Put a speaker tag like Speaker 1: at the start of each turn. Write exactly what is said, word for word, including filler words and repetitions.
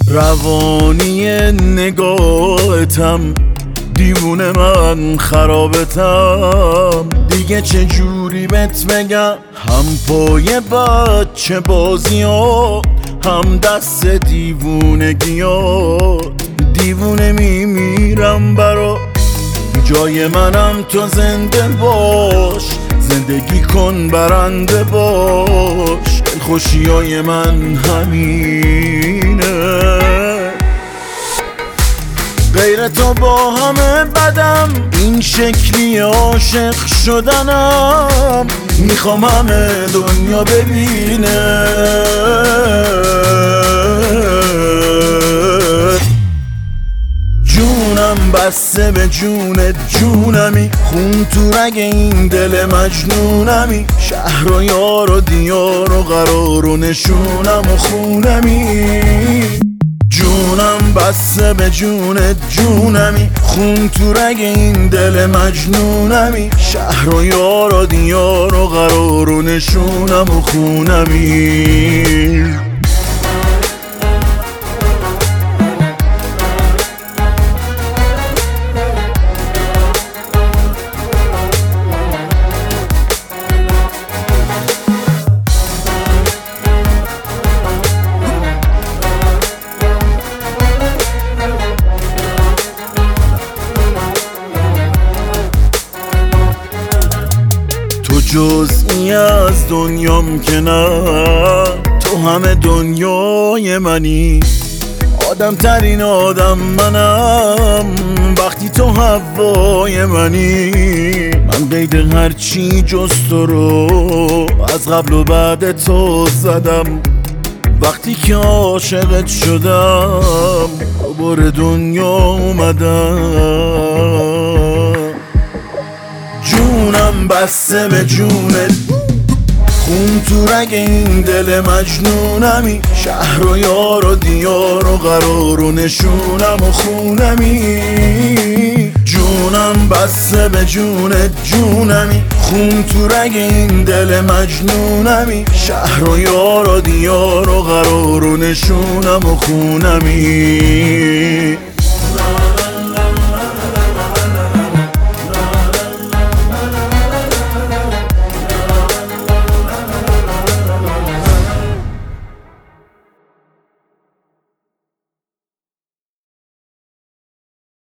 Speaker 1: روانی نگاهتم، دیوونه من خرابتم. دیگه چه جوری بهت بگم، هم پای بچه بازی ها، هم دست دیوونگی ها. دیوونه میمیرم برا جای منم، تو زنده باش، زندگی کن برنده باش. خوشیای من همینه، غیر تو با همه بدم، این شکلی عاشق شدنم. میخوام همه دنیا ببینه جونم بسته به جونت، جونمی خون تو رگ این دل مجنونمی. شهر و یار و دیار و قرار و نشونم و خونمی. جونم بسته به جونت، جونمی خون تو رگ این دل مجنونمی. شهر و یار و دیار و قرار و نشونم و خونمی. جزئی از دنیام که نه، تو همه دنیای منی. آدم ترین آدم منم وقتی تو هوای منی. من قید هرچی جز تو رو از قبل و بعد تو زدم. وقتی که عاشقت شدم دوباره دنیا اومدم. جونم بسته به جونت، خون تو رگ این دل مجنونمی. شهر و یار و دیار و قرار و نشونم و خونمی. جونم بسته به جونت، جونمی خون تو رگ این دل مجنونمی. شهر و یار و دیار و قرار و نشونم و خونمی.